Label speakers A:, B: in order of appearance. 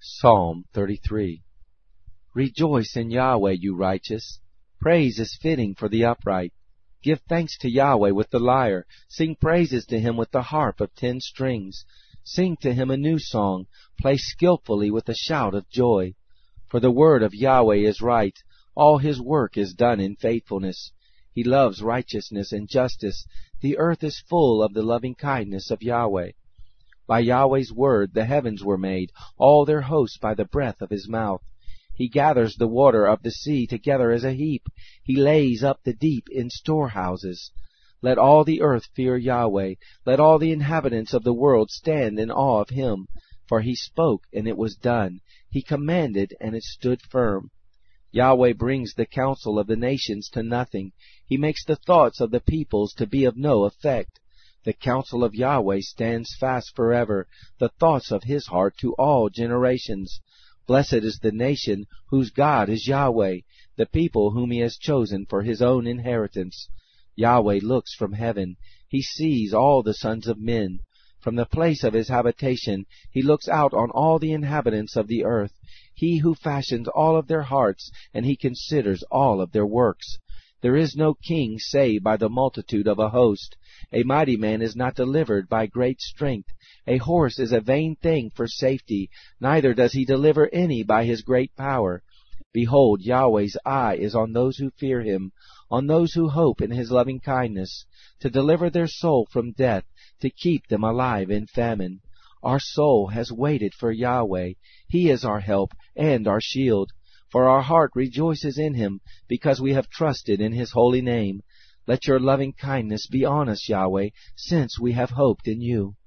A: Psalm 33. Rejoice in Yahweh, you righteous. Praise is fitting for the upright. Give thanks to Yahweh with the lyre. Sing praises to him with the harp of 10 strings. Sing to him a new song. Play skillfully with a shout of joy. For the word of Yahweh is right. All his work is done in faithfulness. He loves righteousness and justice. The earth is full of the loving kindness of Yahweh. By Yahweh's word the heavens were made, all their hosts by the breath of his mouth. He gathers the water of the sea together as a heap. He lays up the deep in storehouses. Let all the earth fear Yahweh. Let all the inhabitants of the world stand in awe of him. For he spoke, and it was done. He commanded, and it stood firm. Yahweh brings the counsel of the nations to nothing. He makes the thoughts of the peoples to be of no effect. The counsel of Yahweh stands fast forever, the thoughts of his heart to all generations. Blessed is the nation whose God is Yahweh, the people whom he has chosen for his own inheritance. Yahweh looks from heaven. He sees all the sons of men. From the place of his habitation he looks out on all the inhabitants of the earth. He who fashions all of their hearts, and he considers all of their works. There is no king save by the multitude of a host. A mighty man is not delivered by great strength. A horse is a vain thing for safety, neither does he deliver any by his great power. Behold, Yahweh's eye is on those who fear him, on those who hope in his loving kindness, to deliver their soul from death, to keep them alive in famine. Our soul has waited for Yahweh. He is our help and our shield. For our heart rejoices in him, because we have trusted in his holy name. Let your loving kindness be on us, Yahweh, since we have hoped in you.